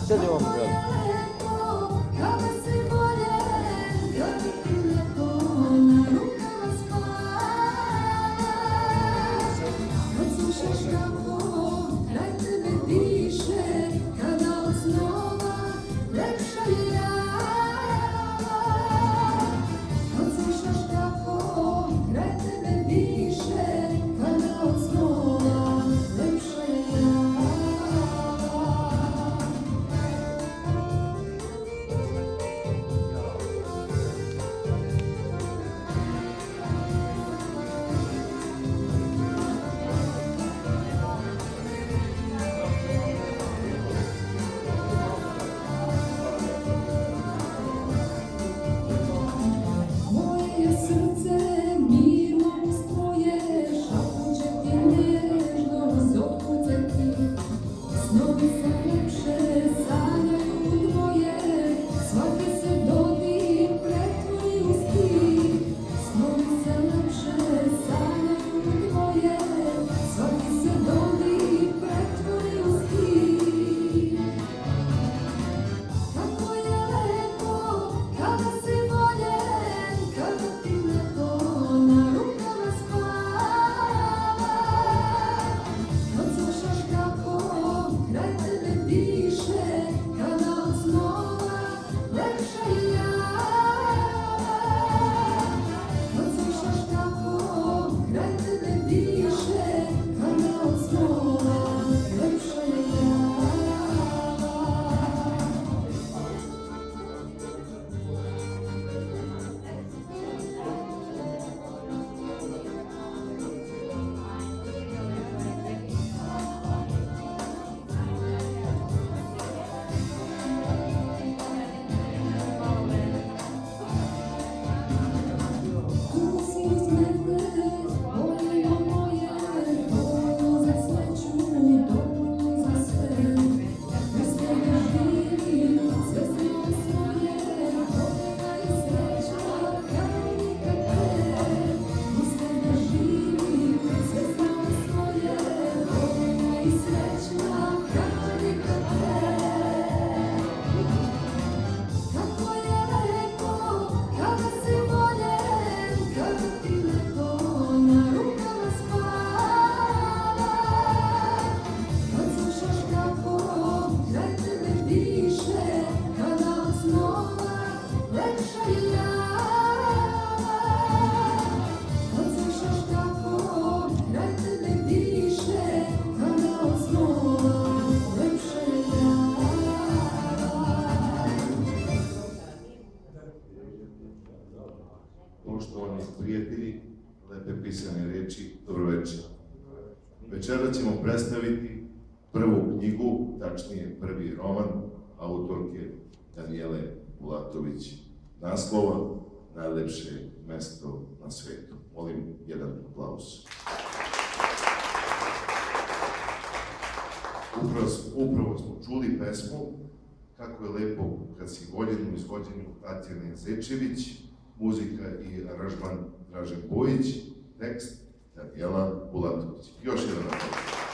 sedi u ovom gradu. Poštovani prijatelji, lepe pisane reči, dobroveče. Večera ćemo predstaviti prvu knjigu, tačnije prvi roman autorke Danijele Bulatović. Naslova Najlepše mesto na svetu. Molim jedan aplauz. Upravo smo čuli pesmu Kako je lepo kad si voljen u izvođenju Tatjane Zečević, muzika i aranžman Dražen Bojić, tekst Danijela Bulatović. Još jedan aplauz.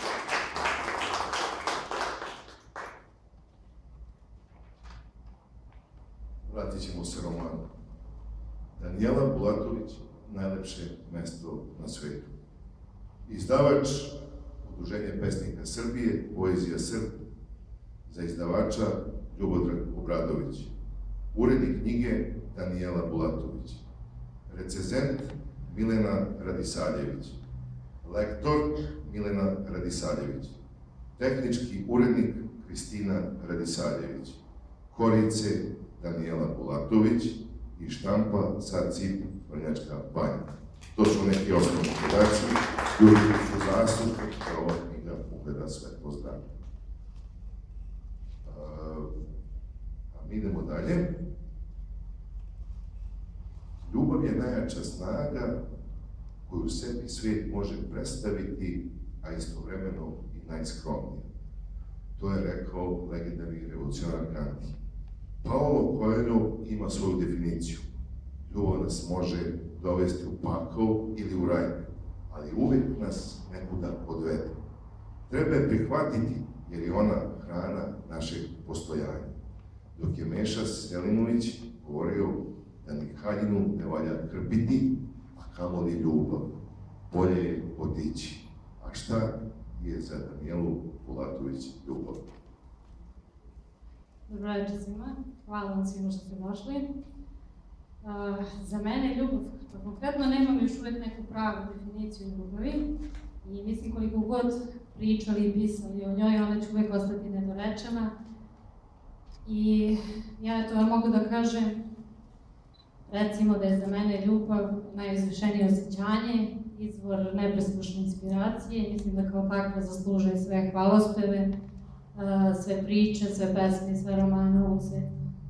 Vratit ćemo se romanu. Danijela Bulatović, Najlepše mesto na svetu. Izdavač, Udruženje pesnika Srbije, Poezija Srb, za izdavača Ljubodrag Obradović. Urednik knjige Danijela Bulatović. Recenzent Milena Radisaljević. Lektor Milena Radisaljević. Tehnički urednik Kristina Radisaljević. Korice Danijela Bulatović i štampa sa CIP Vrnjačka Banja. To su neki osnovni podaci, ljudi su zaslužni da ova knjiga ugleda svetlo zdravlje. A mi idemo dalje. Ljubav je najjača snaga koju sebi svijet može predstaviti, a istovremeno i najskromnije. To je rekao legendarni revolucionar Gandhi. Paolo Coelho ima svoju definiciju. Ljubav nas može dovesti u pakao ili u raj, ali uvijek nas nekuda odvede. Treba je prihvatiti, jer je ona hrana našeg postojanja. Dok je Meša Selimović govorio da ni haljinu ne valja krpiti, a kamoli ljubav, bolje je otići. A šta je za Danijelu Bulatović ljubav? Dobro večer svima, hvala vam svima što ste došli. Za mene ljubav, pa konkretno nemam još uvek neku pravu definiciju ljubavi i mislim koliko god pričali i pisali o njoj, ona će uvek ostati nedorečena. I ja mogu da kažem, recimo da je za mene ljubav najuzvišenije osjećanje, izvor nepresušne inspiracije i mislim da kao takva zaslužuje sve hvalospeve, sve priče, sve pesme, sve romane ovog sveta.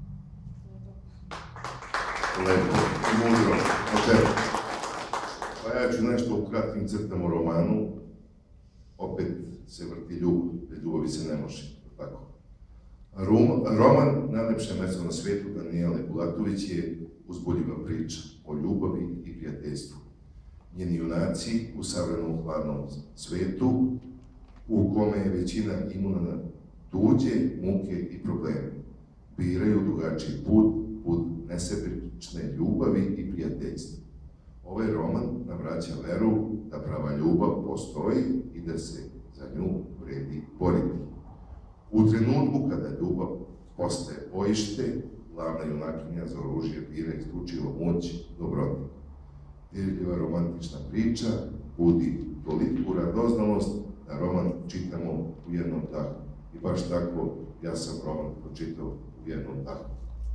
Lepo, mudro, ok. Pa ja ću nešto u kratkim crtama o romanu. Opet se vrti ljubav, bez ljubavi se ne može, tako. Roman Najlepše mesto na svetu Danijele Bulatović je uzbudljiva priča o ljubavi i prijateljstvu. Njeni junaci u savremenom hladnom svetu, u kome je većina imuna na tuđe, muke i probleme, biraju drugačiji put nesebične ljubavi i prijateljstva. Ovaj roman nam vraća veru da prava ljubav postoji i da se za nju vredi boriti. U trenutku kada ljubav postaje bojište, glavna junakinja za oružje bira isključivo moć dobrote. Dirljiva romantična priča budi toliku radoznalost da roman čitamo u jednom dahu. I baš tako ja sam roman pročitao u jednom dahu.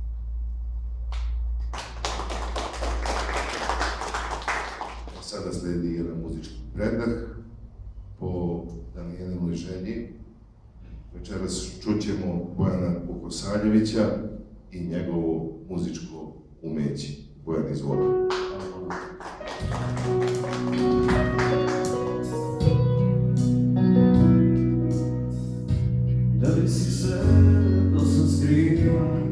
Sada sledi jedan muzički predah po Danijelinoj želji. Večeras čućemo Bojana Vukosaljevića i njegovo muzičko umeće. Bojan, izvoli. Da li si se dosad skriva,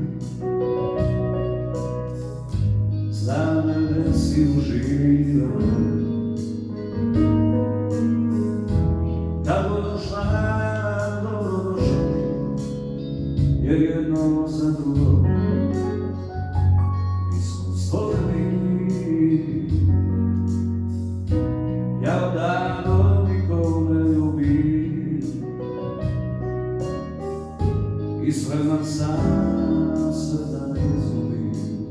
znam da si uživa, kako došla, dobro došla, jer jedno za drugo mi smo stvoreni. Ja odavno nikog ne ljubim i spreman sam sve da izgubim.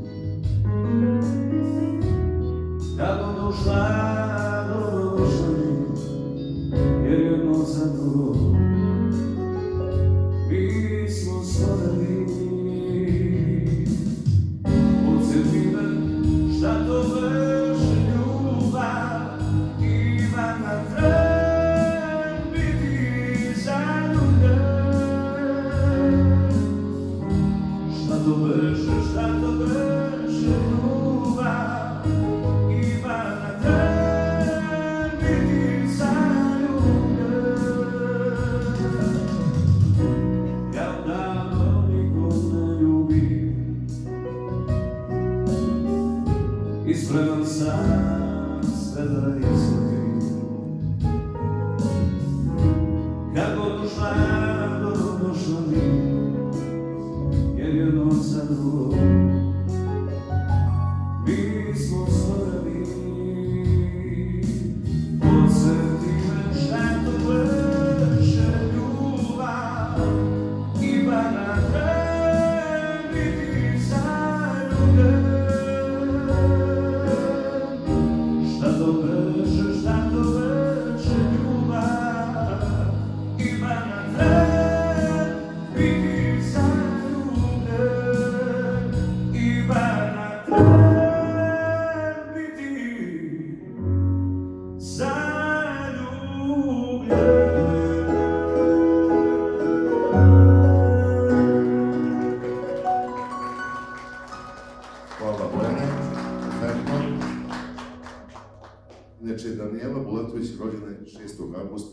Kako došla, dobro došla mi, jer jedno za drugo mi smo stvoreni. Podsjeti me šta to veše ljubav, ima na tren biti zaljubljen. Šta to veše ljubav, ima na tren biti zaljubljen. Ja odavno nikog ne ljubim i spreman sam sve da izgubim. Kako došla, dobro došla mi, jer jedno za drugo mi smo stvoreni. Podsjeti me šta to veše ljubav, ima na tren biti zaljubljen. Šta to veše ljubav, ima na tren biti zaljubljen. Ima na tren biti zaljubljen. Hvala, Bojane. Inače, Danijela Bulatović rođena je 6. avgusta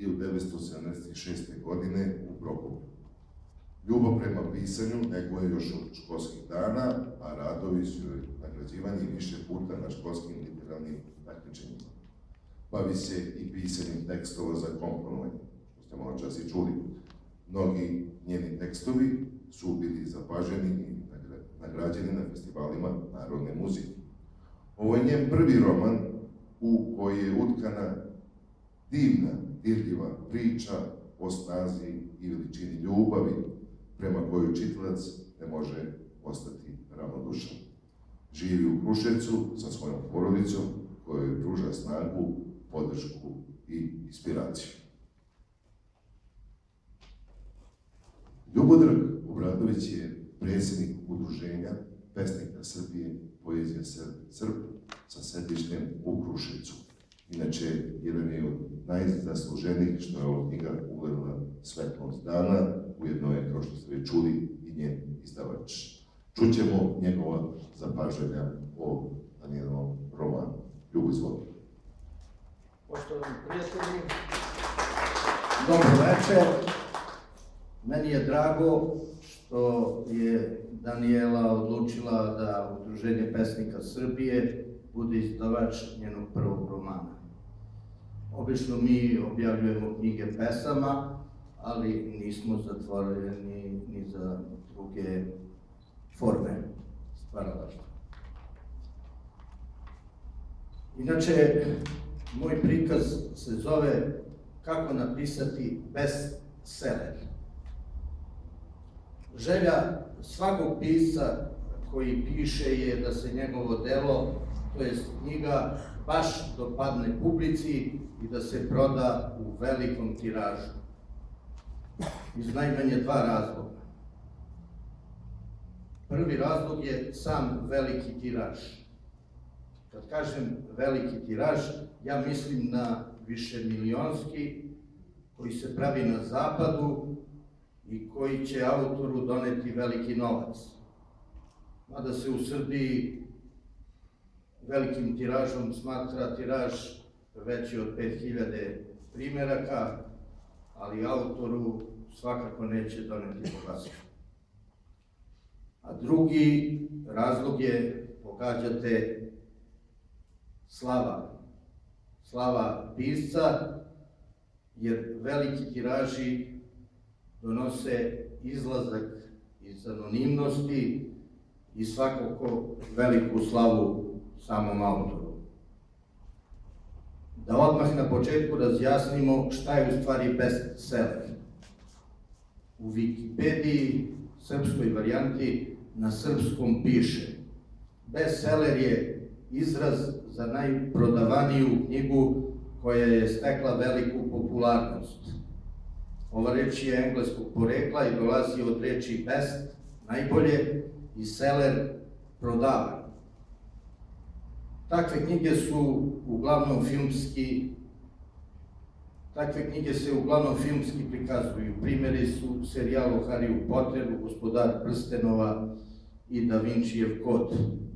1976. godine u Prokopu. Ljubav prema pisanju neguje još od školskih dana, a radovi su joj nagrađivani više puta na školskim literarnim takmičenjima. Bavi se i pisanjem tekstova za komponovanje, što ste malo čas i čuli. Mnogi njeni tekstovi su bili zapaženi i nagrađeni na festivalima narodne muzike. Ovo je njen prvi roman u koji je utkana divna, dirljiva priča o snazi i veličini ljubavi, prema kojoj čitalac ne može ostati ravnodušan. Živi u Kruševcu sa svojom porodicom kojoj pruža snagu, podršku i inspiraciju. Ljubodrag Obradović je predsjednik Udruženja pesnika Srbije Poezija Srb sa sedištem u Kruševcu. Inače, jedan je od najzasluženijih što je ova knjiga ugledala svetlost dana, ujedno je, kao što ste već čuli, i njen izdavač. Čućemo njegova zapažanja o Danijelovom romanu. Ljubo, izvolite. Poštovani prijatelji, dobro večer. Meni je drago što je Danijela odlučila da Udruženje pesnika Srbije bude izdavač njenog prvog romana. Obično mi objavljujemo knjige pesama, ali nismo zatvoreni ni za druge forme stvaralaštva. Inače, moj prikaz se zove Kako napisati bestseller. Želja svakog pisca koji piše je da se njegovo delo, to jest knjiga, baš dopadne publici i da se proda u velikom tiražu. Iz najmanje dva razloga. Prvi razlog je sam veliki tiraž. Kad kažem veliki tiraž, ja mislim na višemilionski koji se pravi na zapadu i koji će autoru doneti veliki novac. Mada se u Srbiji velikim tiražom smatra tiraž veći od 5000 primjeraka, ali autoru svakako neće doneti bogatstvo. A drugi razlog je, pogađate, slava. Slava pisca, jer veliki tiraži donose izlazak iz anonimnosti i svakako veliku slavu samom autoru. Da odmah na početku razjasnimo šta je u stvari bestseller. U Wikipediji, srpskoj varijanti, na srpskom piše: bestseller je izraz za najprodavaniju knjigu koja je stekla veliku popularnost. Ova reč je engleskog porekla i dolazi od reči best, najbolje, i seller, prodavan. Takve knjige se uglavnom filmski prikazuju. Primjeri su serijal o Harryu Potteru, Gospodar prstenova i Da Vincijev kod.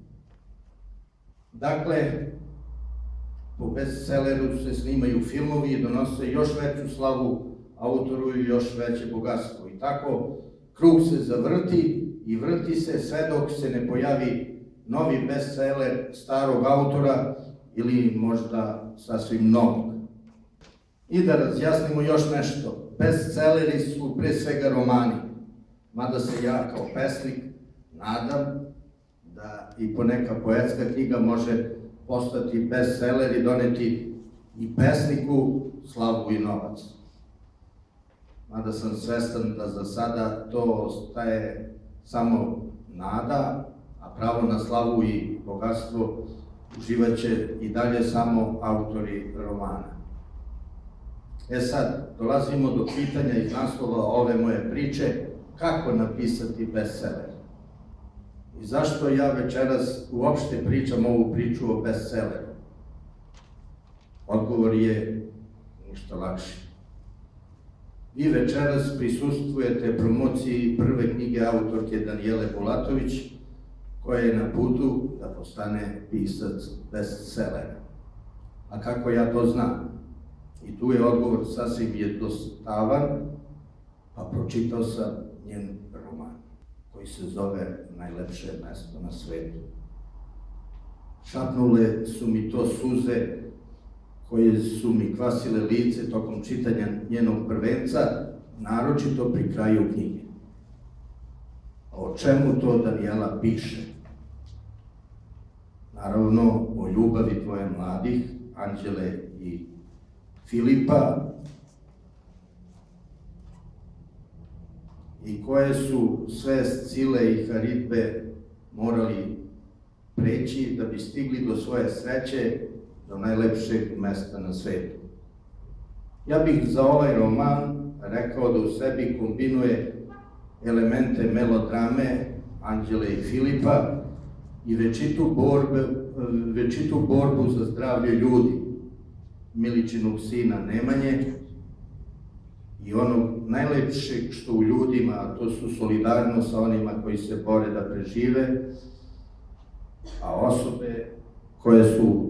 Dakle, po bestselleru se snimaju filmovi i donose još veću slavu autoru i još veće bogatstvo. I tako krug se zavrti i vrti se sve dok se ne pojavi novi bestseller starog autora ili možda sasvim novog. I da razjasnimo još nešto. Bestselleri su pre svega romani, mada se ja kao pesnik nadam da i poneka poetska knjiga može postati bestseller i doneti i pesniku slavu i novac. Mada sam svestan da za sada to ostaje samo nada, a pravo na slavu i bogatstvo uživaće i dalje samo autori romana. Sad, dolazimo do pitanja iz naslova ove moje priče, kako napisati bestseller. I zašto ja večeras uopšte pričam ovu priču o bestselleru? Odgovor je ništa lakši. Vi večeras prisustvujete promociji prve knjige autorke Danijele Bulatović, koja je na putu da postane pisac bestsellera. A kako ja to znam? I tu je odgovor sasvim jednostavan, pa pročitao sam njen roman, koji se zove Najlepše mesto na svetu. Šapnule su mi to suze koje su mi kvasile lice tokom čitanja njenog prvenca, naročito pri kraju knjige. O čemu to Danijela piše? Naravno, o ljubavi tvoje mladih, Anđele i Filipa, i koje su sve Scile i Haritbe morali preći da bi stigli do svoje sreće, do najlepšeg mesta na svetu. Ja bih za ovaj roman rekao da u sebi kombinuje elemente melodrame Anđele i Filipa i večitu borbu za zdravlje ljudi, Miličinog sina Nemanje, i onog najlepšeg što u ljudima, a to su solidarnost sa onima koji se bore da prežive, a osobe koje su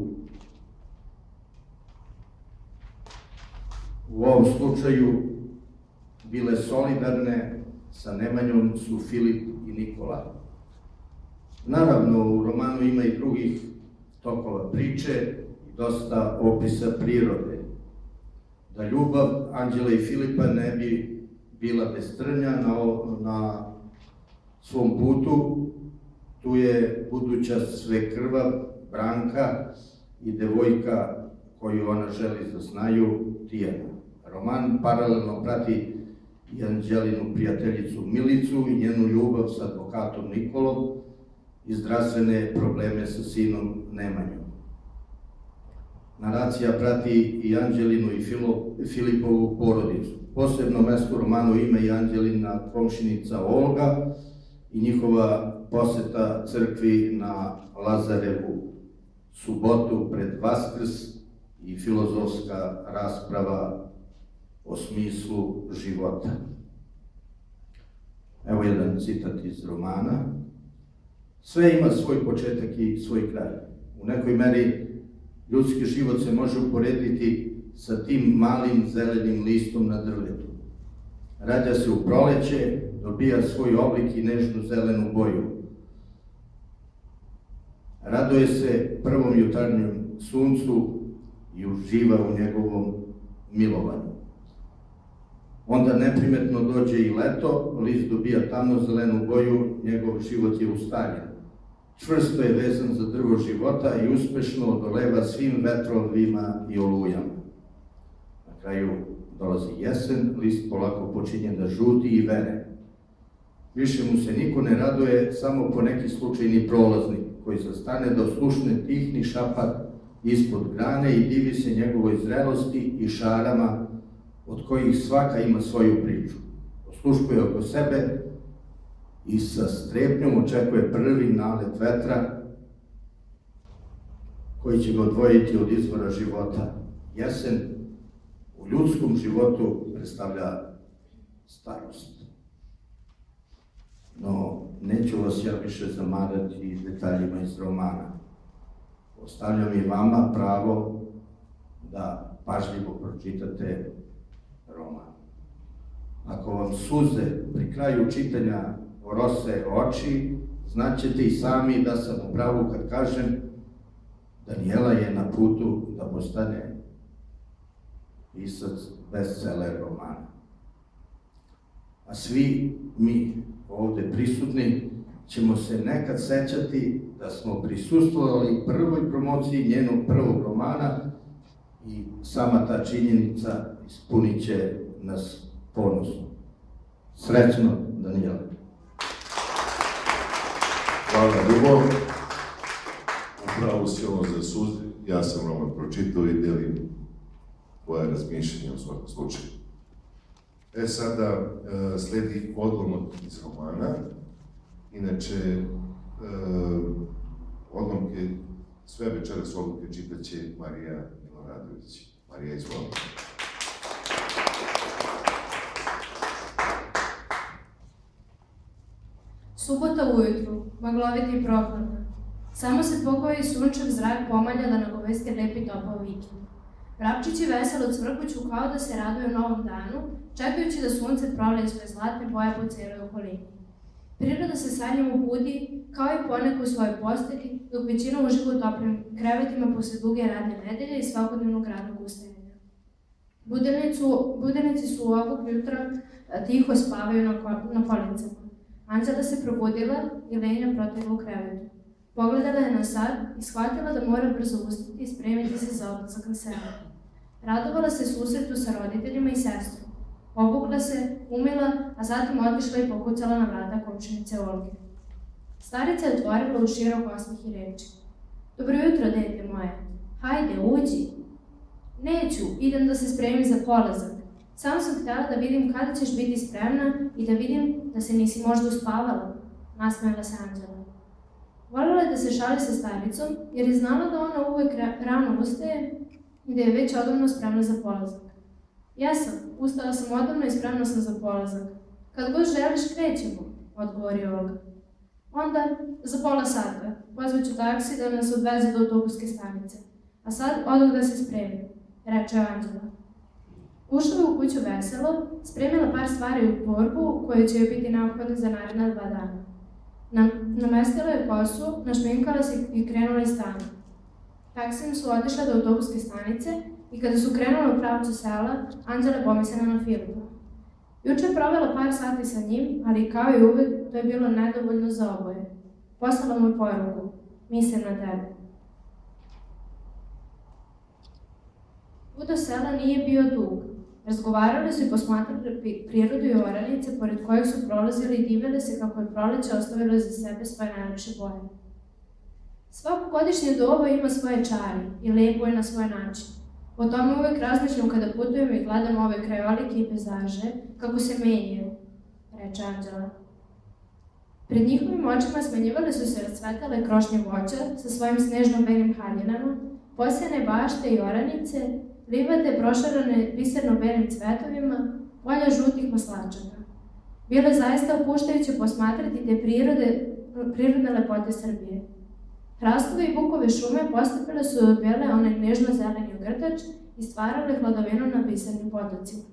u ovom slučaju bile solidarne sa Nemanjom su Filip i Nikola. Naravno, u romanu ima i drugih tokova priče i dosta opisa prirode. Da ljubav Anđela i Filipa ne bi bila bez trnja na svom putu, tu je buduća svekrva Branka i devojka koju ona želi da znaju, Tijana. Roman paralelno prati i Anđelinu prijateljicu Milicu i njenu ljubav sa advokatom Nikolom i zdravstvene probleme sa sinom Nemanjom. Naracija prati i Anđelinu i Filipovu porodicu. Posebno mesto u romanu ima i Anđelina komšinica Olga i njihova poseta crkvi na Lazarevu subotu pred Vaskrs i filozofska rasprava o smislu života. Evo jedan citat iz romana. Sve ima svoj početak i svoj kraj. U nekoj meri ljudski život se može uporediti sa tim malim zelenim listom na drvetu. Rađa se u proleće, dobija svoj oblik i nežnu zelenu boju. Raduje se prvom jutarnjem suncu i uživa u njegovom milovanju. Onda neprimetno dođe i leto, list dobija tamno-zelenu boju, njegov život je ustaljen. Čvrsto je vezan za drvo života i uspešno odoleva svim vetrovima i olujama. Na kraju dolazi jesen, list polako počinje da žuti i vene. Više mu se niko ne raduje, samo po neki slučajni prolaznik koji zastane da oslušne tihni šapat ispod grane i divi se njegovoj zrelosti i šarama od kojih svaka ima svoju priču. Osluškuje oko sebe i sa strepnjom očekuje prvi nalet vetra koji će ga odvojiti od izvora života. Jesen u ljudskom životu predstavlja starost. No, neću vas ja više zamarati detaljima iz romana. Ostavljam i vama pravo da pažljivo pročitate roman. Ako vam suze pri kraju čitanja orose oči, znaćete i sami da sam u pravu kad kažem Danijela je na putu da postane pisac bestseller romana. A svi mi ovde prisutni ćemo se nekad sećati da smo prisustvovali prvoj promociji njenog prvog romana i sama ta činjenica ispunit će nas ponosom. Srećno, Danijela! Hvala, Ljubo. Upravo si ovo za suze. Ja sam roman pročitao i delim tvoje razmišljanje u svakom slučaju. Sada sledi odlomak iz romana. Inače, odlomke, sve večeras odlomke čitaće Marija Miloradović. Marija, izvoli. Subota ujutru, maglovita i prohladna. Samo se pokoji sunčev zrak pomalja da nagovesti lepi topao vikend. Vrapčići veselo cvrkuću kao da se raduju novom danu, čekajući da sunce prolije svoje zlatne boje po cijeloj okolini. Priroda se sa njim budi, kao i poneko u svojoj postelji, dok većina uživa u toplim krevetima posle duge radne nedelje i svakodnevnog radnog ustajanja. Budenici su ovog jutra tiho spavaju na policama. Anđela se probudila i lenja protegla u krevetu. Pogledala je na sat i shvatila da mora brzo ustati i spremiti se za odlazak na selo. Radovala se susretu sa roditeljima i sestrom. Obukla se, umila, a zatim otišla i pokucala na vrata komšinice Olge. Starica je otvorila u širok osmeh i reči: "Dobro jutro, dete moje. Hajde, uđi." "Neću, idem da se spremim za polazak. Samo sam htjela da vidim kada ćeš biti spremna i da vidim da se nisi možda uspavala," nasmejala se Anđela. Voljela je da se šali sa staricom, jer je znala da ona uvek rano ustaje i da je već odavno spremna za polazak. "Jesam, ustala sam odavno i spremna sam za polazak. Kad god želiš, krećemo," odgovorio Olga. "Onda, za pola sata, pozvaću taksi da nas odveze do autobuske stanice. A sad odoh da se spremim," reče Anđela. Ušla je u kuću veselo, spremila par stvari u torbu koje će joj biti neophodne za naredna 2 dana. Namestila je kosu, našminkala se i krenula iz stana. Taksim su otišle do autobuske stanice i kada su krenule u pravcu sela, Anđela je pomislila na Filipa. Juče je provela par sati sa njim, ali kao i uvek, to je bilo nedovoljno za oboje. Poslala mu poruku: "Mislim na tebe." Put do sela nije bio dug. Razgovarali su i posmatrali prirodu i oranice pored kojih su prolazili i divili se kako je proleće ostavilo za sebe svoje najlepše boje. Svako godišnje doba ima svoje čari i lepo je na svoj način. O tome uvek razmišljam kada putujem i gledam ove krajolike i pejzaže, kako se menjaju, reče Anđela. Pred njihovim očima smenjivale su se rascvetale krošnje voća sa svojim snežno-belim haljinama, posijane bašte i oranice, livade prošarane biserno-belim cvetovima, polja žutih maslačaka. Bilo je zaista opuštajuće posmatrati te prirodne lepote Srbije. Hrastove i bukove šume postepile su od bele onaj nježno-zeleni ogrtač i stvarale hladovinu na bisernim potocima.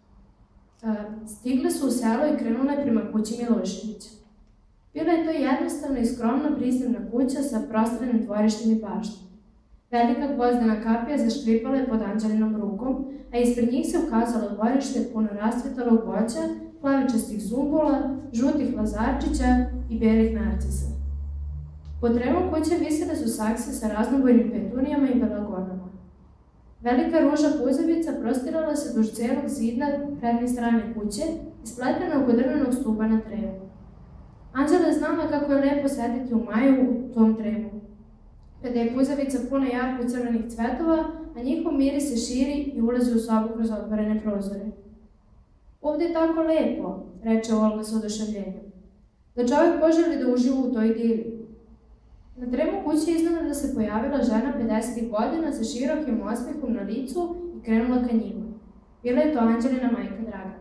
Stigle su u selo i krenule prema kući Miloševića. Bila je to jednostavna i skromna prizemna kuća sa prostranim dvorištem i baštom. Velika gvozdena kapija zaškripala je pod Anđelinom rukom, a ispred njih se ukazalo dvorište puno rascvetalog voća, plavičastih zumbula, žutih lazarčića i belih narcisa. Pod trevom kuće visele su sakse sa raznobojnim petunijama i belagonama. Velika ruža puzavica prostirala se duž celog zida prednje strane kuće i spletena oko drvenog stuba na trevu. Anđela je znala kako je lepo sediti u maju u tom trevu, kada je puzavica puna jarko crvenih cvetova, a njihov miris se širi i ulazi u sobu kroz otvorene prozore. "Ovde je tako lepo," reče Olga s oduševljenjem, "da čovjek poželi da uživa u toj divi." Na trevu kuće iznenada se pojavila žena 50 godina sa širokim osmehom na licu i krenula ka njima. Bila je to Anđelina majka Dragana.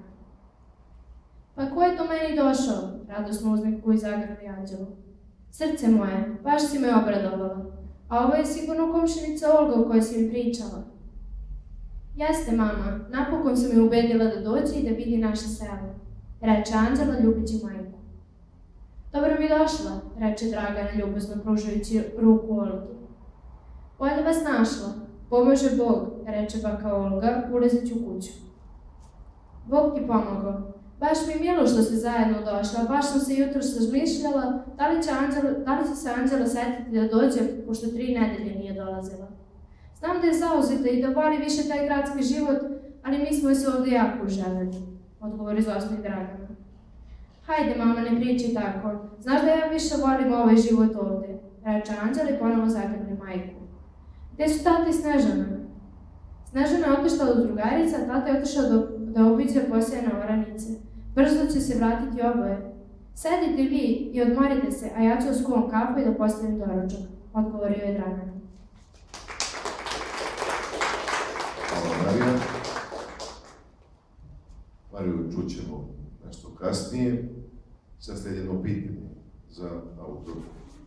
"Pa ko je to meni došao?" radosno uznikla i zagrli Anđelu. "Srce moje, baš si me obradovala. A ovo je sigurno komšinica Olga o kojoj si mi pričala." "Jeste, mama, napokon sam je ubedila da dođe i da vidi naše selo," reče Anđela ljubići majku. "Dobro mi došla," reče Dragana ljubazno pružajući ruku Olgi. "Bolje vas našla, pomaže Bog," reče baka Olga ulazeći u kuću. "Bog ti pomogao. Baš mi milo što ste zajedno došla, baš sam se jutros razmišljala da li će se Anđela setiti da dođe, pošto 3 nedelje nije dolazila. Znam da je zauzeta i da voli više taj gradski život, ali mi smo je se ovde jako uželjeli," odgovori zosnih Dragana. "Hajde, mama, ne priči tako. Znaš da ja više volim ovaj život ovde," reče Anđela i ponovo zagrli majku. "Gde su tata i Snežana?" Snežana je otišla do drugarica, a tata je otišao da obiđe posijane oranice. "Brzo će se vratiti oboje. Sedite vi i odmorite se, a ja ću da skuvam kafu i da postavim doručak," odgovorio je Dragana. Hvala, Marija. Mariju čućemo nešto kasnije. Sad sledi jedno pitanje za autora.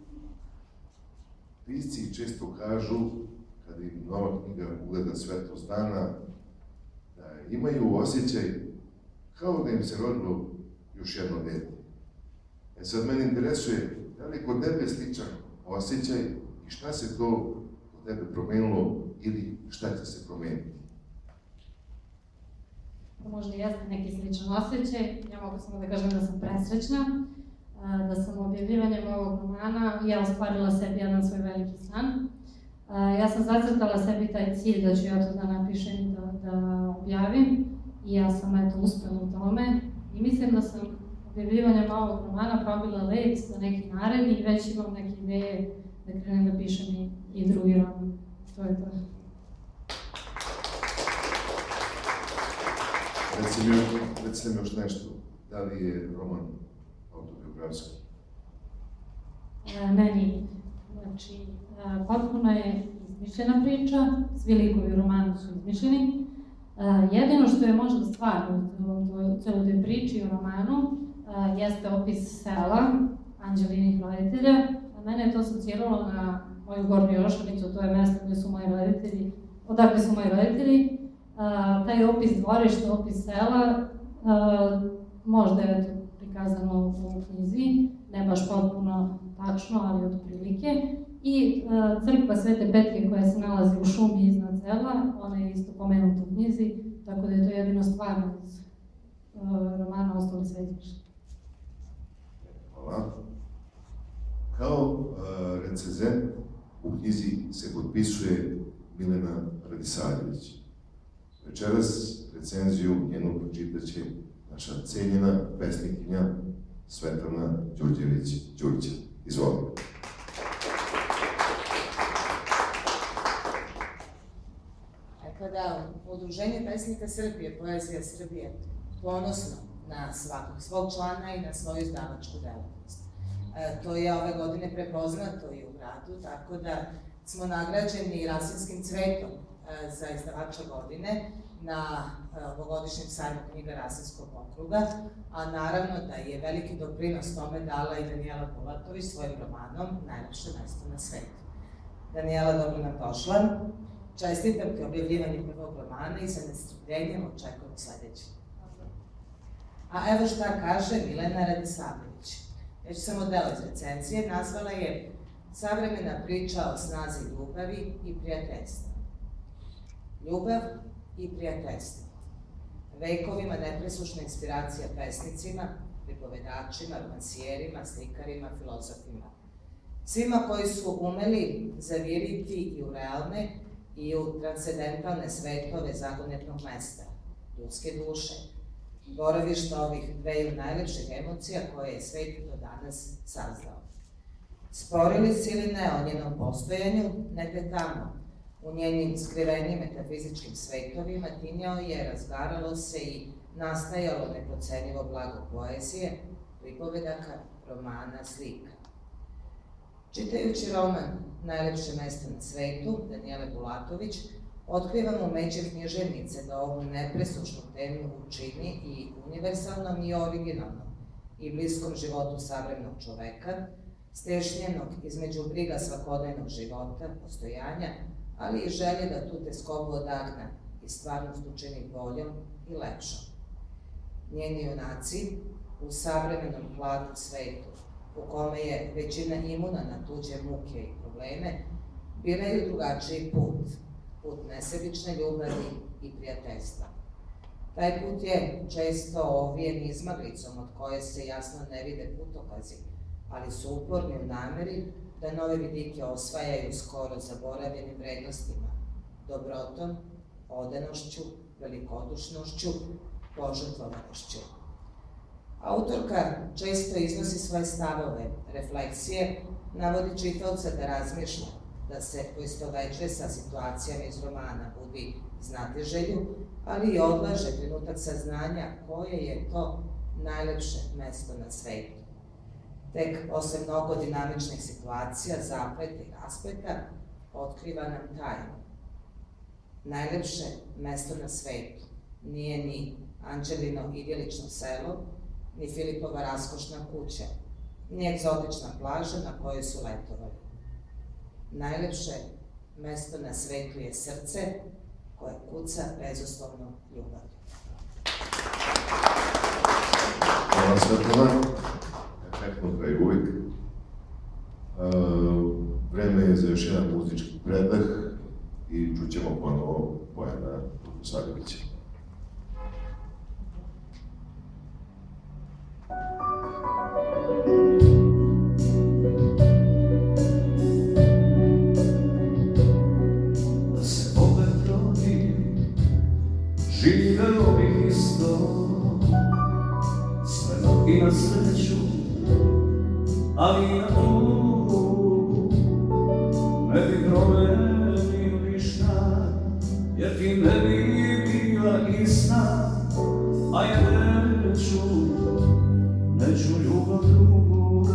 Pisci često kažu, kad im nova knjiga ugleda svetlost dana, da imaju osjećaj kao da im se rodilo još jedno dete. Sad mene interesuje, da li je kod tebe sličan osjećaj i šta se to kod tebe promenilo ili šta će se promeniti? to možda jeste neki sličan osjećaj. Ja mogu samo da kažem da sam presrećna, da sam objavljivanjem ovog romana ja ostvarila sebi jedan svoj veliki san. Ja sam zacrtala sebi taj cilj da ću ja to da napišem i da objavim i ja sam eto uspela u tome i mislim da sam objavljivanjem ovog romana probila led za neki naredni i već imam neke ideje da krenem da pišem i drugi roman. To je to. Recite mi još nešto, da li je roman autobiografski? Ne, nije. Znači, potpuno je izmišljena priča, svi likovi u romanu su izmišljeni. Jedino što je možda stvarno u celoj priči u romanu jeste opis sela Anđelinih roditelja. Mene je to asociralo na moju Gornju Jošanicu, to je mesto gde su moji roditelji, odakle su moji roditelji. Taj opis dvorišta, opis sela, možda je prikazano u knjizi, ne baš potpuno tačno, ali otprilike. I crkva Svete Petrije koja se nalazi u šumi iznad sela, ona je isto pomenuta u knjizi, tako da je to jedino stvarno iz romana, ostali sve izmišljeni. Hvala. Kao recenzent u knjizi se potpisuje Milena Radisavljević. Večeras recenziju njenu pročitaće naša cenjena pesnikinja Svetlana Đurđević-Đurića. Izvolite. Kada Udruženje pesnika Srbije, Poezija Srbije, ponosno na svakog svog člana i na svoju izdavačku delatnost. To je ove godine prepoznato i u gradu, tako da smo nagrađeni Rasinskim cvetom za izdavača godine na ovogodišnjem sajmu knjiga Rasinskog okruga, a naravno da je veliki doprinos tome dala i Danijela Bulatović svojim romanom Najlepše mesto na svetu. Danijela, dobro nam došla. Čestitam ti objavljivanje prvog romana i sa nestrpljenjem očekujem sledeći. A evo šta kaže Milena Radisavljević. Već samo deo iz recenzije, nazvala je Savremena priča o snazi ljubavi i prijateljstva. Ljubav i prijateljstvo. Vekovima nepresušna inspiracija pesnicima, pripovedačima, romansijerima, slikarima, filozofima. Svima koji su umeli zaviriti i u realne i u transcendentalne svetove zagonetnog mesta, ljudske duše, boravišta ovih dveju najlepših emocija koje je svet do danas saznao. Sporili se ili ne o njenom postojanju, negde tamo, u njenim skrivenim metafizičkim svetovima, tinjao je, razgaralo se i nastajalo neprocenjivo blago poezije, pripovedaka, romana, slika. Čitajući roman Najlepše mesto na svetu, Danijele Bulatović, otkrivamo u međe književnice da ovu nepresušnu temu učini i univerzalnom i originalnom i bliskom životu savremenog čoveka, stešnjenog između briga svakodnevnog života, postojanja, ali i želje da tu teskobu odagna i stvarnost učini boljom i lepšom. Njeni junaci u savremenom hladnom svetu, u kome je većina imuna na tuđe muke i probleme, biraju drugačiji put, put nesebične ljubavi i prijateljstva. Taj put je često ovijen izmaglicom od koje se jasno ne vide putokazi, ali su uporni u nameri da nove vidike osvajaju skoro zaboravljenim vrednostima, dobrotom, odanošću, velikodušnošću, požrtvovanošću. Autorka često iznosi svoje stavove, refleksije, navodi čitaoca da razmišlja, da se poistovećuje sa situacijama iz romana, budi znatiželju, ali i odlaže trenutak saznanja koje je to najlepše mesto na svetu. Tek posle mnogo dinamičnih situacija, zapleta i raspleta, otkriva nam tajnu. Najlepše mesto na svetu nije ni Anđelino idilično selo, ni Filipova raskošna kuća, ni egzotična plaža na kojoj su letovali. Najlepše mesto na svetu je srce koje kuca bezuslovno ljubavi. Hvala Svetlana, efektno kao i uvijek. Vreme je za još jedan muzički predah i čućemo ponovo Bojana Radisavljevića. ali na tugu ne bi promenio ništa, jer ti ne bi bila istina, a ja neću ljubav drugu,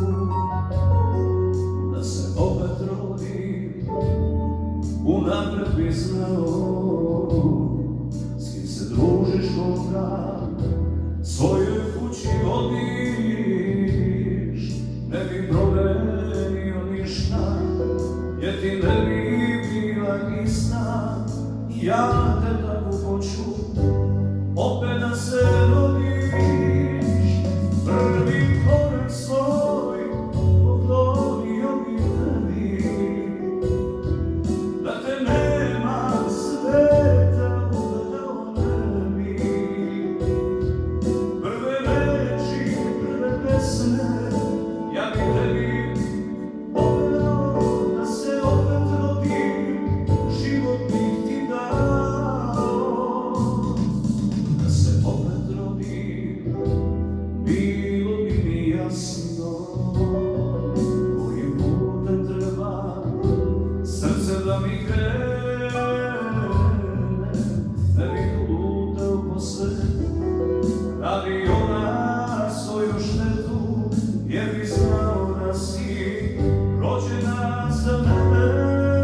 da se opet rodim, unapred bi znao, s kim se družiš koga, svojoj kući odiš, ne bi promenio ništa, jer ti ne bi bila istina, ja te tako hoću, opet da se rodiš, prvi korak svoj poklonio bi tebi, da te nema sveta ugledao ne bi, prve reči, prve pesme, ja bi tebi povedao, da se opet rodim, život bih ti dao, da se opet rodim, bilo bi mi jasno, kojim putem treba srce da mi krene, ne bih lutao po svetu, radi ona svoju štetu, jer bi znao da si rođena za mene,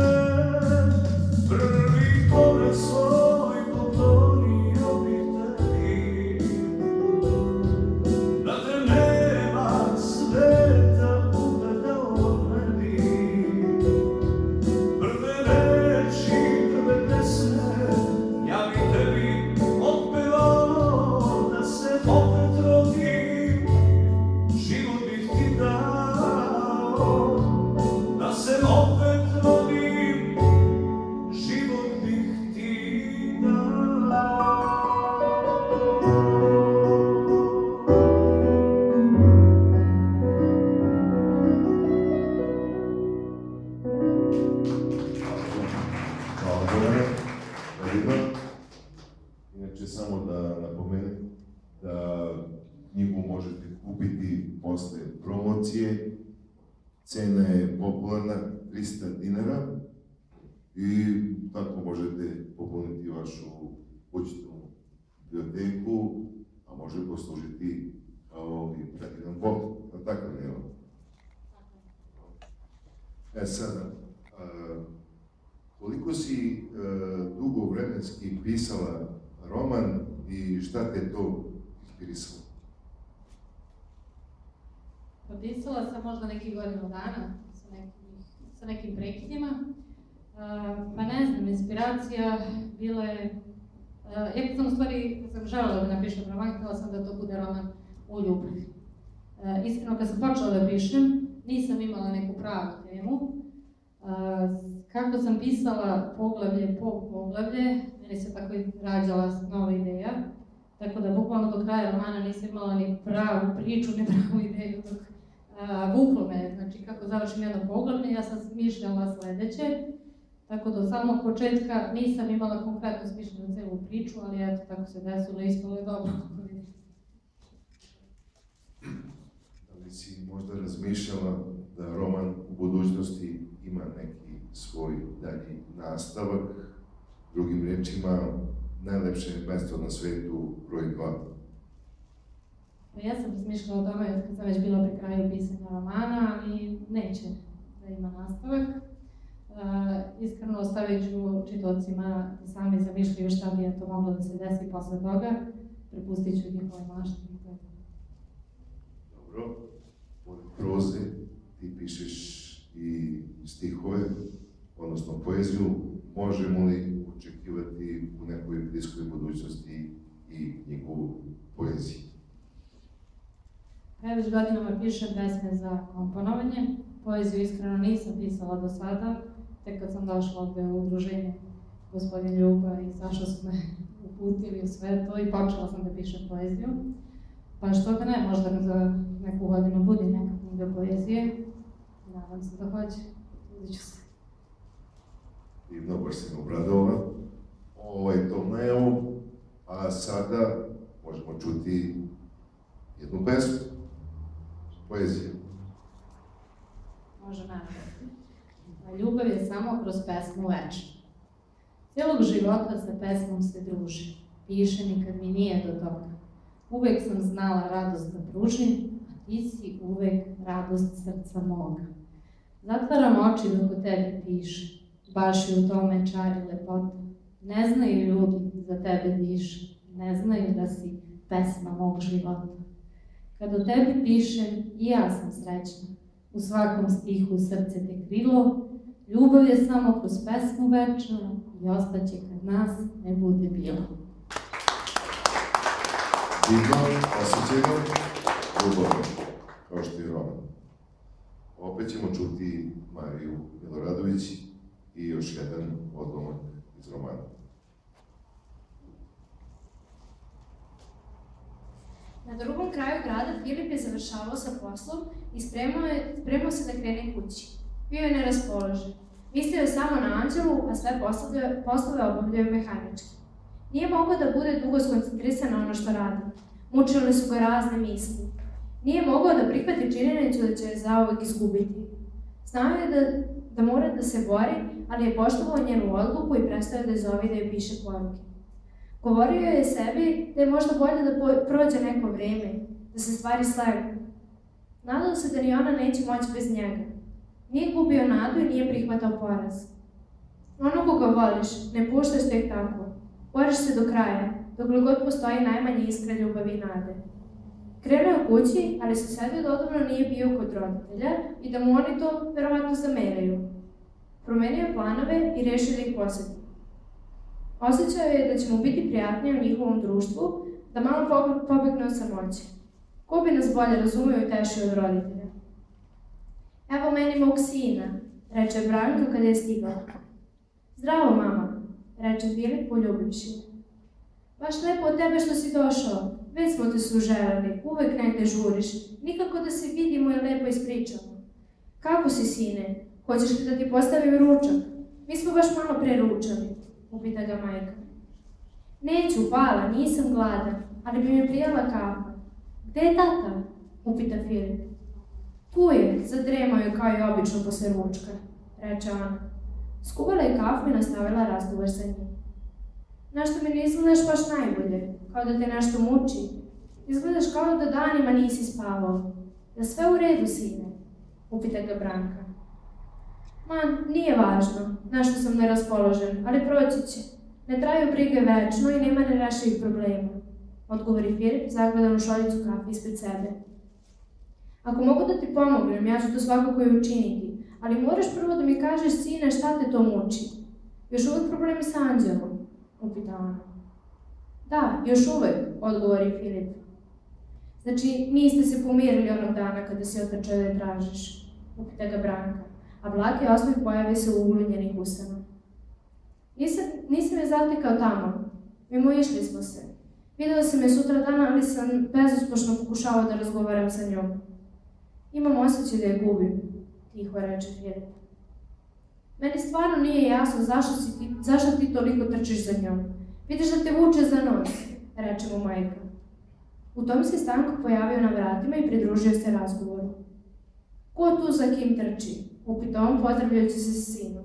prvi korak svoj poklonio bih tebi, da te nema sveta ugledao ne bi, prve reči, prve pesme, ja bih tebi otpevao, da se opet rodim, život bih ti dao, da se opet rodim, život bih ti dao. Hvala Gorane, Marino. Inače, samo da napomenem da knjigu možete kupiti posle promocije. Cena je popularna, 300 dinara i tako možete popuniti vašu kućnu biblioteku, a može poslužiti kao i jedan poklon, na takav nivo. Sada, koliko si dugo vremenski pisala roman i šta te to inspirisalo? Pisala sam možda nekih godinu dana sa nekim prekidima. Pa ne znam, inspiracija bila je... Iako sam u stvari, kad sam želela da napišem roman, htjela sam da to bude roman o ljubavi. Iskreno, kad sam počela da pišem, nisam imala neku pravu temu. Kako sam pisala poglavlje po poglavlje, meni se tako i rađala nova ideja. Tako da bukvalno do kraja romana nisam imala ni pravu priču, ni pravu ideju. Vuklo me, znači kako završim jedno poglavlje, ja sam smišljala sledeće. Tako do samog početka nisam imala konkretno smišljenu celu priču, ali eto, tako se desilo, ispalo je dobro. Da li si možda razmišljala da roman u budućnosti ima neki svoj dalji nastavak, drugim rečima, najlepše mesto na svetu broj 2? Ja sam razmišljala o tome kad sam već bila pri kraju pisanja romana, ali neće da ima nastavak. Iskreno ostavit ću čitocima da sami zamišljaju šta bi je to moglo da se desi posle toga. Prepustit ću njihove mašte. Dobro, od proze ti pišeš i stihove, odnosno poeziju. Možemo li očekivati u nekoj bliskoj budućnosti i njegovu poeziju? Ja već godinama pišem pesme za komponovanje. Poeziju iskreno nisam pisala do sada. Tek kad sam došla ovde u udruženje, gospodin Ljuba i Saša su me uputili u sve to i počela sam da pišem poeziju. Pa što da ne, možda za neku godinu bude neka knjiga poezije. Nadam se da hoće, trudit ću se. Divno, baš si me obradovala. To najavu, a sada možemo čuti jednu pesmu, poeziju. može naravno. A ljubav je samo kroz pesmu večna. Cijelog života sa pesmom se druži. Piše nikad mi nije do toga. Uvek sam znala radost da pružim, a ti si uvek radost srca moga. Zatvaram oči dok o tebi piše, baš je u tome čar i lepota. Ne znaju ljudi za tebe diše, ne znaju da si pesma mog života. Kad o tebi pišem, i ja sam srećna. U svakom stihu srce te krilo, ljubav je samo kroz pesmu večna i ostaće kad nas ne bude bilo. Divno, osjećajno, ljubavno, kao što je roman. Opet ćemo čuti Mariju Miloradović i još jedan odlomak iz romana. Na drugom kraju grada Filip je završavao sa poslom i spremao se da krene kući. Bio je neraspoložen. Mislio je samo na Anđelu, a sve poslove obavljaju mehanički. Nije mogao da bude dugo skoncentrisan na ono što radi. Mučile su ga razne misli. Nije mogao da prihvati činjenicu da će je zauvek izgubiti. Znao je da mora da se bori, ali je poštovao njenu odluku i prestao da je zove da joj piše poruke. Govorio je sebi da je možda bolje da prođe neko vreme, da se stvari slegnu. Nadao se da ni ona neće moći bez njega. Nije gubio nadu i nije prihvatao poraz. Ono koga voliš, ne puštaš tek tako. Boriš se do kraja, dok god postoji najmanje iskra ljubavi i nade. Krenuo je kući, ali susedio dodobno nije bio kod roditelja i da mu oni to verovatno zameraju. Promenio je planove i rešio da ih poseti. Osjećao je da će mu biti prijatnije u njihovom društvu, da malo pobegne od samoće. Ko bi nas bolje razumio i tešio od roditelja? Evo meni mog sina, reče Branka kada je stigla. Zdravo, mama, reče Filip poljubivši. Baš lepo od tebe što si došao. Već smo te suželeli, uvek negde žuriš. Nikako da se vidimo i lepo ispričamo. Kako si, sine? Hoćeš li da ti postavim ručak? Mi smo baš malo pre ručali, upita ga majka. Neću, hvala, nisam gladan, ali bi mi prijela kafa. Gde je tata? Upita Filip. Tu je, zadremao je kao i obično posle ručka, reče ona. Skuvala je kafu i nastavila razgovor sa njim. Nešto mi ne izgledaš baš najbolje, kao da te nešto muči. Izgledaš kao da danima nisi spavao. Da sve u redu, sine? Upita ga Branka. Ma, nije važno, nešto sam neraspoložen, ali proći će. Ne traju brige večno i nema nerešivih problema, odgovori Filip, zagledan u šoljicu kafe ispred sebe. Ako mogu da ti pomognem, ja ću to svakako i učiniti, ali moraš prvo da mi kažeš, sine, šta te to muči? Još uvek problemi sa Anđelom? Upita ona. Da, još uvek, odgovori Filip. Znači, niste se pomirili onog dana kada si otrčao da je tražiš? Upita ga Branka, a blagi osmeh pojavi se u uglu njenih usana. Nisam je zatekao tamo. Mimo išli smo se. Videla sam je sutra dana, ali sam bezuspošno pokušavao da razgovaram sa njom. Imam osjećaj da je gubim, tiho reče Filip. Meni stvarno nije jasno zašto ti toliko trčiš za njom. Vidiš da te vuče za nos, reče mu majka. U tom se Stanko pojavio na vratima i pridružio se razgovoru. Ko tu za kim trči? Upita on pozdravljajući se sa sinom.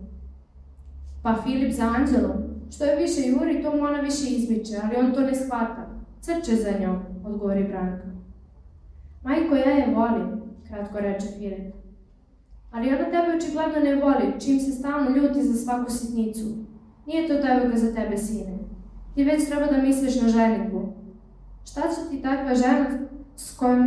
Pa Filip za Anđelom. Što je više juri, to mu ona više izmiče, ali on to ne shvata. Crče za njom, odgovori Branka. Majko, ja je volim, kratko reče Filip. Ali ona tebe očigledno ne voli, čim se stalno ljuti za svaku sitnicu. Nije to devojka za tebe, sine. Ti već treba da misliš na ženitbu. Šta će ti takva žena s kojom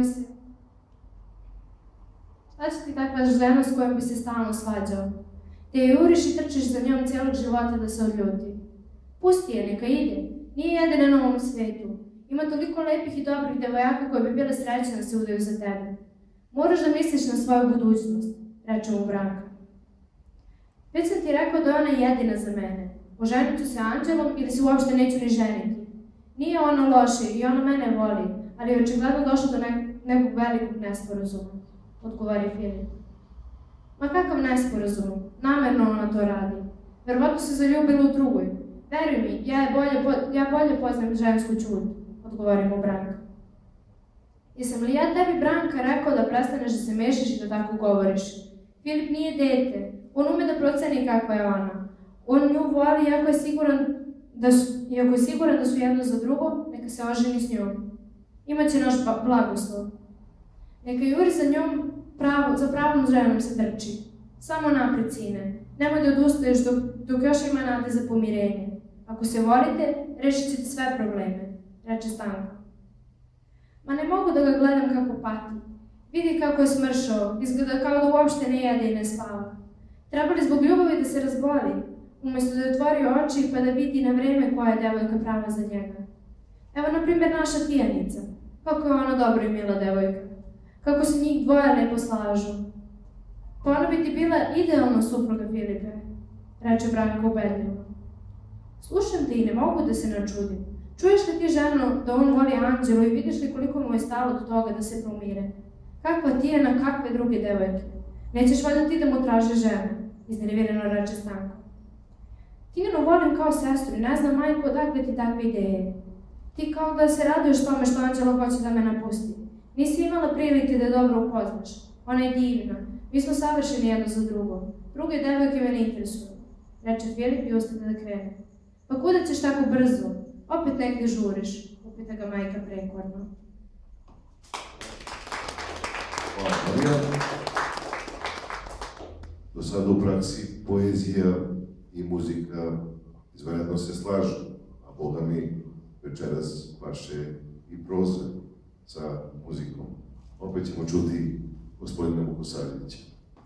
bi se stalno svađao? Te je juriš i trčiš za njom cijelog života da se odljuti. Pusti je, neka ide. Nije jedina na ovom svetu. Ima toliko lepih i dobrih devojaka koje bi bile srećne da se udaju za tebe. Moraš da misliš na svoju budućnost, reče mu Branka. Već sam ti rekao da je ona jedina za mene. Oženit ću se Anđelom ili se uopšte neću ni ženiti. Nije ona loše i ona mene voli, ali je očigledno došlo do nekog velikog nesporazuma, odgovori Filip. Ma kakav nesporazum? Namerno ona to radi. Verovatno se zaljubila u drugoj. Veruj mi, ja bolje poznam žensku ćud, odgovori mu Branka. Jesam li ja tebi, Branka, rekao da prestaneš da se mešaš i da tako govoriš? Filip nije dete, on ume da proceni kakva je ona. On nju voli iako je siguran da su jedno za drugo, neka se oženi s njom. Imaće naš blagoslov. Neka juri za njom, za pravom ženom se trči. Samo napred, sine. Nemoj da odustaješ dok još ima nade za pomirenje. Ako se volite, rešit ćete sve probleme, reče Stanko. Ma ne mogu da ga gledam kako pati. Vidi kako je smršao, izgleda kao da uopšte ne jede i ne spava. Treba li zbog ljubavi da se razboli, umjesto da otvori oči pa da vidi na vreme koja je devojka prava za njega. Evo, na primjer, naša Tijanica. Kako je ona dobra i mila devojka. Kako se njih dvoja lepo slažu. Pa ona bi ti bila idealna supruga, Filipe, reče Branka ubedljivo. Slušam te i ne mogu da se načudim. Čuješ li ti ženu da on voli Anđelu i vidiš li koliko mu je stalo do toga da se pomire? Kakva Tijana, kakve druge devojke? Nećeš valjda ti da mu traži ženu, iznervirano reče Stanko. Tijanu volim kao sestru i ne znam, majko, odakle ti takve ideje. Ti kao da se raduješ tome što Anđela hoće da me napusti. Nisi imala prilike da je dobro upoznaš. Ona je divna. Mi smo savršeni jedno za drugo. Druge devojke me ne interesuju, reče Filip i ustane da krene. Pa kuda ćeš tako brzo? Opet negde žuriš, upita ga majka prekorno. Hvala, Marija. Do sada u praksi poezija i muzika izvanredno se slažu, a Boga mi večeras vaše i proze sa muzikom. Opet ćemo čuti gospodina Vukosavljevića.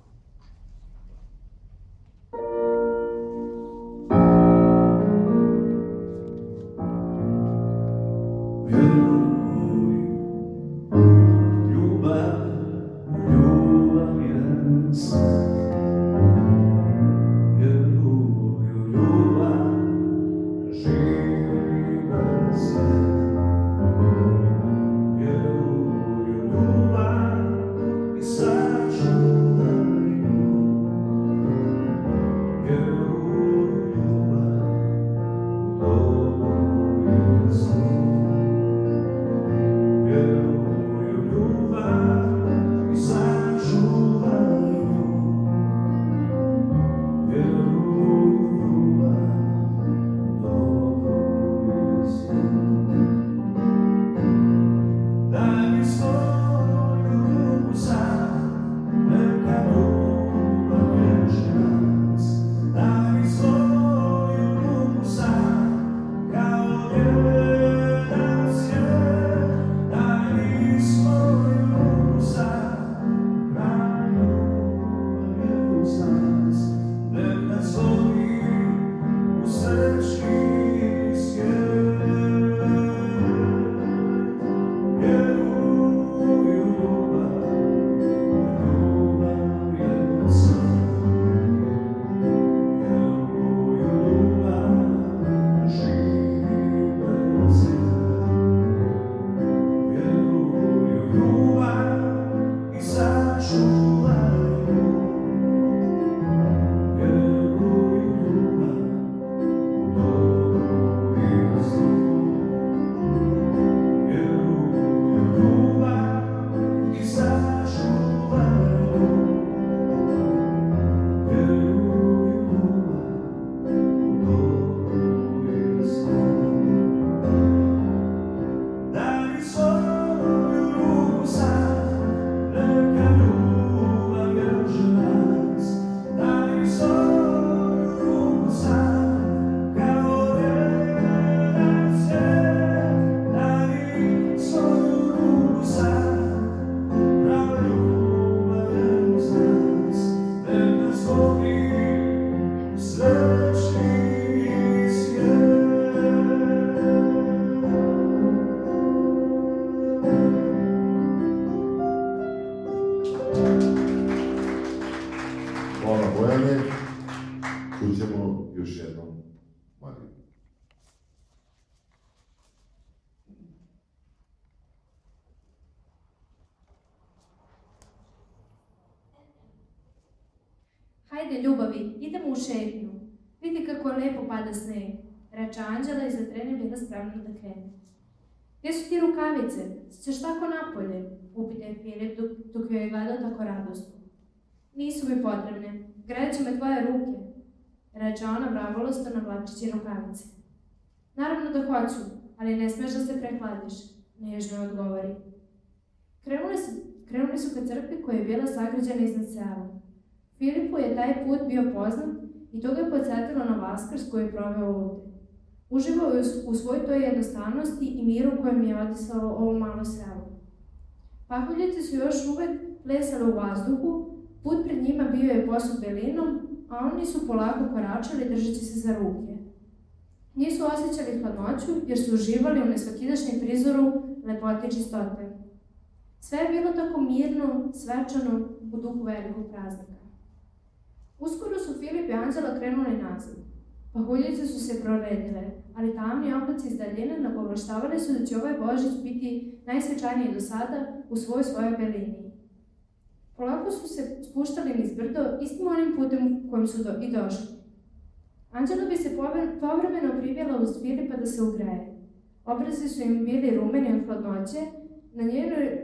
Hajde, ljubavi, idemo u šetnju. Vidi kako lepo pada sneg, reče Anđela i za tren bila spremna da krene. Gdje su ti rukavice? Ćeš tako napolje? Upita je Filip dok joj je gledao tako radosno. Nisu mi potrebne, greće me tvoje ruke, reče ona vragolosno navlačeći rukavice. Naravno da hoću, ali ne smeš da se prehladiš, nežno odgovori. Krenuli su ka crkvi koja je bila sagrađena iznad sela. Filipu je taj put bio poznat i to ga je podsjetilo na Vaskrs koji je proveo ovde. Uživao je u svoj toj jednostavnosti i miru kojem je otisalo ovo malo selo. Pahuljice su još uvek plesale u vazduhu, put pred njima bio je posut belinom, a oni su polako koračali držeći se za ruke. Nisu osjećali hladnoću jer su uživali u nesvakidašnjem prizoru lepote i čistote. Sve je bilo tako mirno, svečano, u duhu velikog praznika. Uskoro su Filip i Anđela krenuli nazad. Pahuljice su se proredile, ali tamni oblaci iz daljine nagoveštavali su da će ovaj Božić biti najsvečaniji do sada u svojoj belini. Polako su se spuštali niz brdo istim onim putem kojim su i došli. Anđela bi se povremeno privjela uz Filipa da se ugreje. Obrazi su im bili rumeni od hladnoće, na njenoj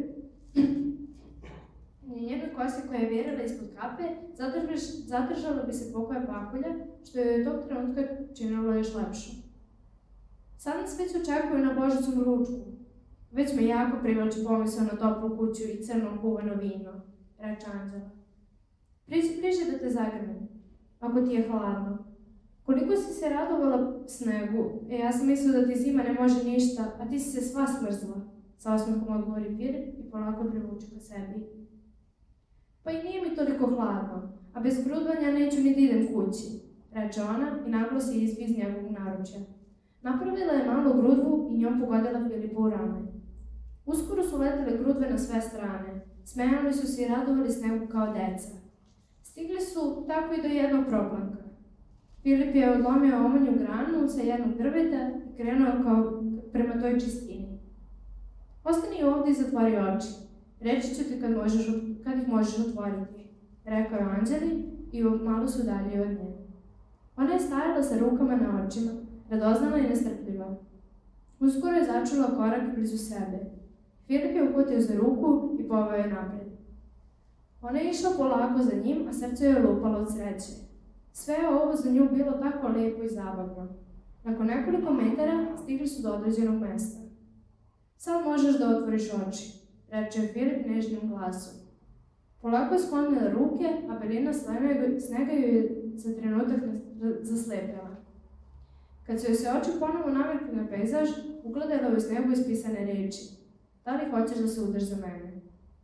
kosi koja je vjerila ispod kape zadržalo bi se pokoja pahulja, što je tog trenutka činilo još lepšu. Sad nas već očekuju na Božićnom ručku. Već me jako privlači pomisao na toplu kuću i crno kuvano vino, reče Anđela. Priđi bliže da te zagrnem, ako ti je hladno. Koliko si se radovala snegu, ja sam mislila da ti zima ne može ništa, a ti si se sva smrzla, sa osmehom odgovori Filip i polako privuče ka sebi. Pa i nije mi toliko hladno, a bez grudvanja neću ni da idem kući, reče ona i naglo se izbi iz njegovog naručja. Napravila je malu grudvu i njom pogodila Filipa u rame. Uskoro su letele grudve na sve strane, smejali su se i radovali snegu kao deca. Stigli su tako i do jednog proplanka. Filip je odlomio omanju granu sa jednog drveta i krenuo prema toj čistini. Ostani ovdje i zatvori oči. Reći ću ti kad ih možeš otvoriti, rekao je Anđeli i malo su dalje od nje. Ona je stajala sa rukama na očima, radoznala i nestrpljiva. Uskoro je začula korak blizu sebe. Filip je uhvatio za ruku i poveo je napred. Ona je išla polako za njim, a srce joj je lupalo od sreće. Sve je ovo za nju bilo tako lepo i zabavno. Nakon nekoliko metara stigli su do određenog mesta. Sad možeš da otvoriš oči, reče je Filip nežnim glasom. Polako je sklonila ruke, a belina snega ju je za trenutak zaslepila. Kad su joj se oči ponovo navikli na pejzaž, ugledala je u snegu ispisane reči. Da li hoćeš da se udaš za mene?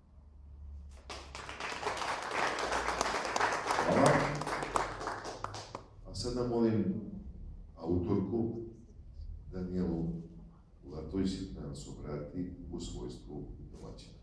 Hvala. A sada molim autorku Danijelu Bulatović da nas obrati u svojstvu domaćina.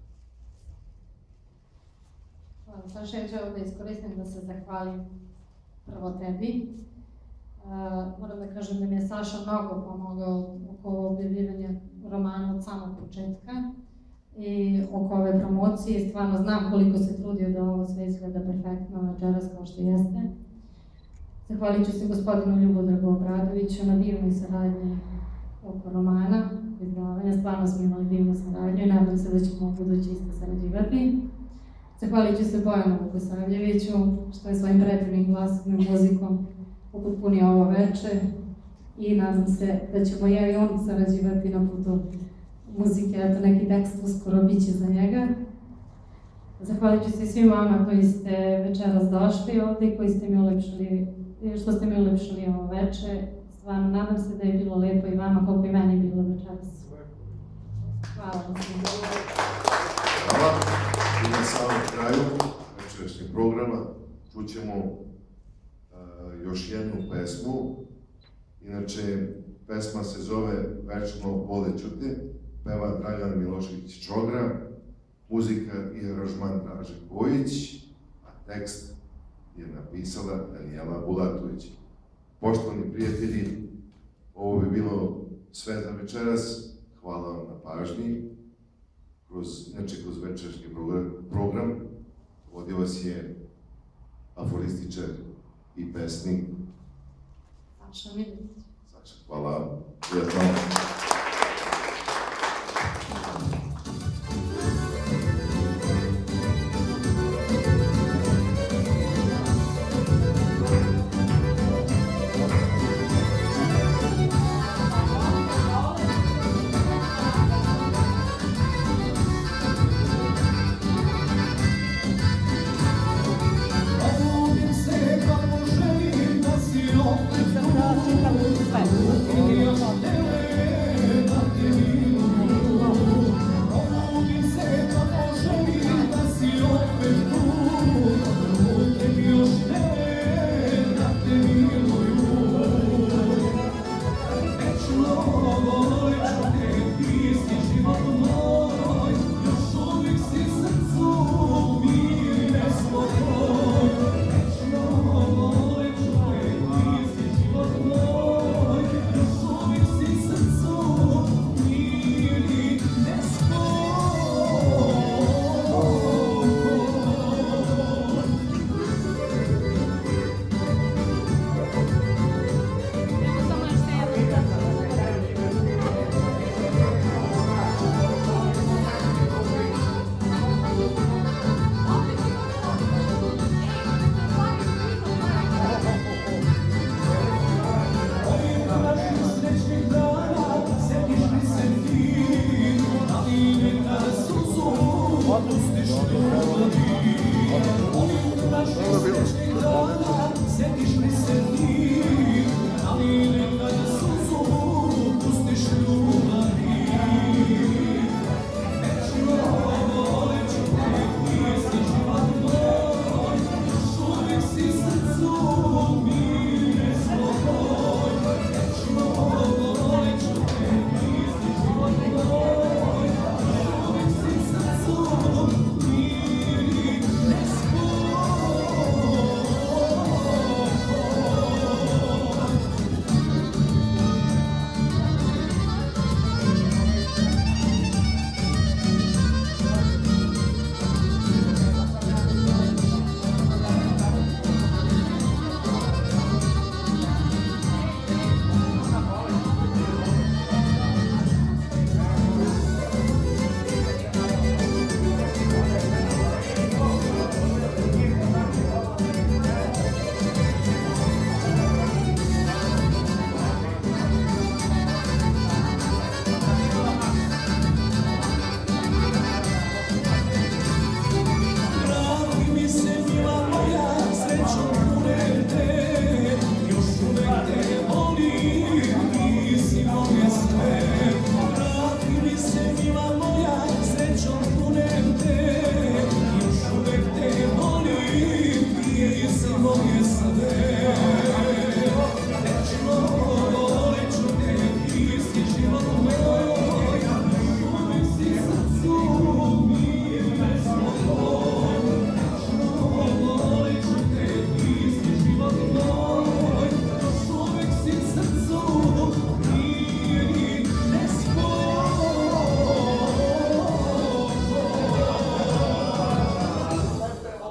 Hvala, Saša, ja ću ovo da iskoristim da se zahvalim prvo tebi. Moram da kažem da mi je Saša mnogo pomogao oko objavljivanja romana od samog početka i oko ove promocije. Stvarno znam koliko se trudio da ovo sve izgleda perfektno večeras kao što jeste. Zahvalit ću se gospodinu Ljubodragu Obradoviću na divnoj saradnji oko romana, izdavanja. Stvarno smo imali divnu saradnju i nadam se da ćemo u budući isto sarađivati. Zahvalit ću se Bojanu Vukosavljeviću što je svojim predivnim glasom i muzikom upotpunio ovo veče i nadam se da ćemo ja i on sarađivati na putu muzike, eto neki tekst uskoro bit će za njega. Zahvalit ću se svim vama koji ste večeras došli ovde i koji ste mi ulepšali ovo veče. Stvarno, nadam se da je bilo lepo i vama koliko i meni bilo večeras. Hvala vam svima. Hvala. I na samom kraju večerašnjeg programa čućemo još jednu pesmu. Inače, pesma se zove Večno voleću te, peva Dragan Milošević Čogra, muzika i aranžman Draže Kojić, a tekst je napisala Danijela Bulatović. Poštovani prijatelji, ovo bi bilo sve za večeras. Hvala vam na pažnji. Kroz večerašnji program vodio vas je aforističar i pesnik Saša Miljević. Saša, hvala. Prijatno. sjetiš li se